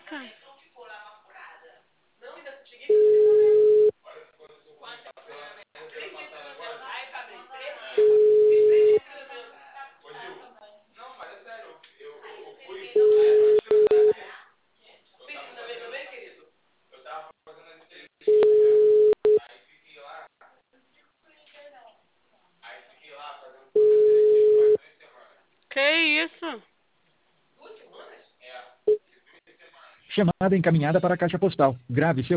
Tá. Que isso? Chamada encaminhada para a caixa postal. Grave seu